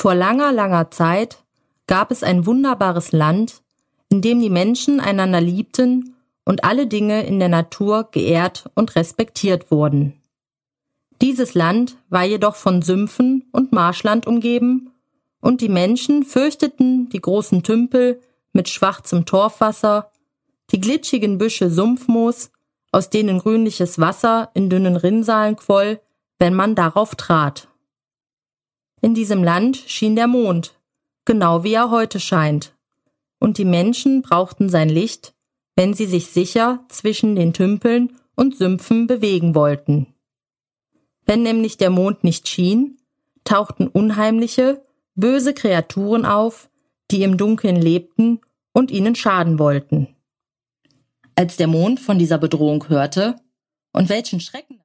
Vor langer, langer Zeit gab es ein wunderbares Land, in dem die Menschen einander liebten und alle Dinge in der Natur geehrt und respektiert wurden. Dieses Land war jedoch von Sümpfen und Marschland umgeben, und die Menschen fürchteten die großen Tümpel mit schwarzem Torfwasser, die glitschigen Büsche Sumpfmoos, aus denen grünliches Wasser in dünnen Rinnsalen quoll, wenn man darauf trat. In diesem Land schien der Mond, genau wie er heute scheint, und die Menschen brauchten sein Licht, wenn sie sich sicher zwischen den Tümpeln und Sümpfen bewegen wollten. Wenn nämlich der Mond nicht schien, tauchten unheimliche, böse Kreaturen auf, die im Dunkeln lebten und ihnen schaden wollten. Als der Mond von dieser Bedrohung hörte und welchen Schrecken